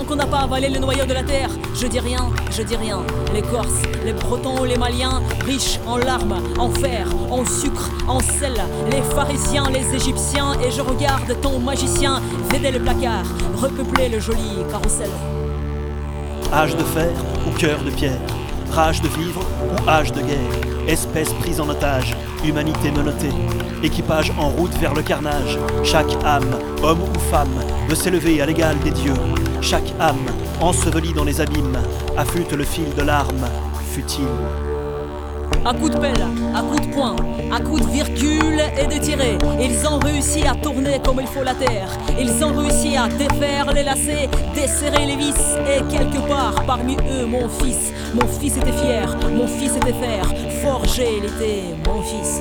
qu'on n'a pas avalé le noyau de la terre. Je dis rien, je dis rien. Les Corses, les Bretons, les Maliens, riches en larmes, en fer, en sucre, en sel. Les Pharisiens, les Égyptiens, et je regarde ton magicien vider le placard, repeupler le joli carrousel. Âge de fer ou cœur de pierre, rage de vivre ou âge de guerre, espèce prise en otage, humanité menottée, équipage en route vers le carnage. Chaque âme, homme ou femme, veut s'élever à l'égal des dieux. Chaque âme, ensevelie dans les abîmes, affûte le fil de l'arme futile. À coups de pelle, à coups de poing, à coups de virgule et de tirer, ils ont réussi à tourner comme il faut la terre. Ils ont réussi à défaire les lacets, desserrer les vis. Et quelque part parmi eux mon fils était fier, mon fils était fer, forgé il était mon fils.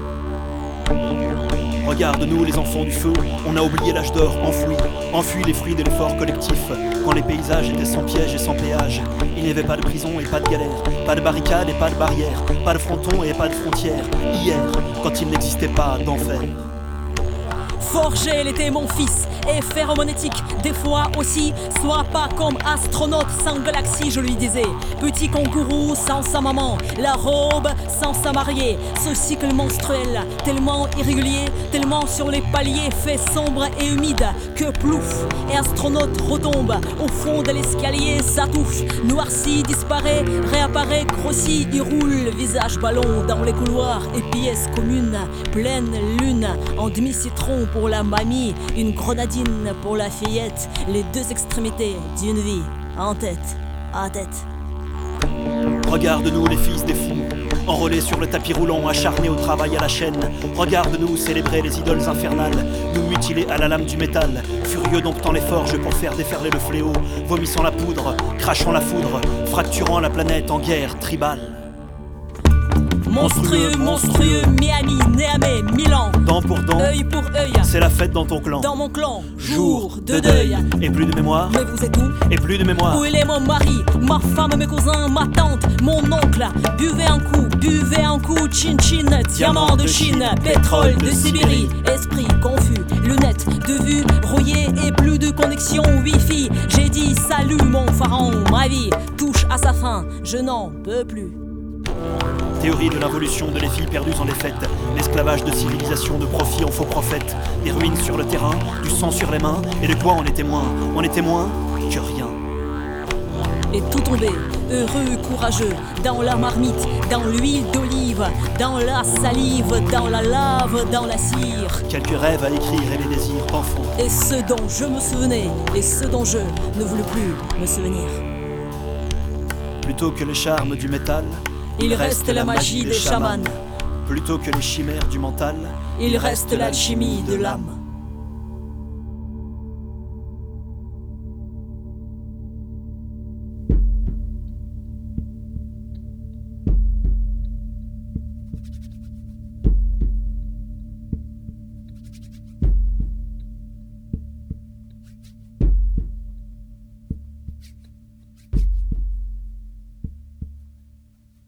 Regarde-nous les enfants du feu, on a oublié l'âge d'or enfui les fruits de l'effort collectif. Quand les paysages étaient sans piège et sans péage, il n'y avait pas de prison et pas de galère, pas de barricade et pas de barrière, pas de fronton et pas de frontière. Hier, quand il n'existait pas d'enfer. Forgé, il était mon fils, et ferromonétique, des fois aussi. Sois pas comme astronaute sans galaxie, je lui disais. Petit kangourou sans sa maman, la robe sans sa mariée. Ce cycle menstruel, tellement irrégulier, tellement sur les paliers, fait sombre et humide, que plouf, et astronaute retombe au fond de l'escalier, s'atouffe, noirci, disparaît, réapparaît, grossit, il roule, visage ballon dans les couloirs et pièces communes, pleine lune, en demi-citron pour la mamie, une grenadine pour la fillette, les deux extrémités d'une vie, en tête, à tête. Regarde-nous les fils des fous, enrôlés sur le tapis roulant, acharnés au travail à la chaîne. Regarde-nous célébrer les idoles infernales, nous mutiler à la lame du métal, furieux domptant les forges pour faire déferler le fléau, vomissant la poudre, crachant la foudre, fracturant la planète en guerre tribale. Monstrueux, monstrueux, Miami, Néamé, Milan, Dent pour dent, œil pour œil, c'est la fête dans ton clan. dans mon clan, jour de deuil. Et plus de mémoire, Mais vous êtes où? et plus de mémoire. Où il est mon mari, ma femme, mes cousins, ma tante, mon oncle? Buvez un coup, chin-chin, diamant de Chine, pétrole de Sibérie, esprit confus, lunettes de vue rouillées et plus de connexion Wi-Fi. J'ai dit salut mon pharaon, ma vie touche à sa fin, je n'en peux plus. Théorie de l'involution de les filles perdues en défaite, l'esclavage de civilisation de profit en faux prophètes, des ruines sur le terrain, du sang sur les mains, et de quoi on est témoin? On est témoin que rien. Et tout tombé, heureux, courageux, dans la marmite, dans l'huile d'olive, dans la salive, dans la lave, dans la cire. Quelques rêves à écrire et les désirs d'enfant. Et ce dont je me souvenais, et ce dont je ne voulais plus me souvenir. Plutôt que les charmes du métal, Il reste la magie des chamans. Plutôt que les chimères du mental, Il reste l'alchimie de l'âme.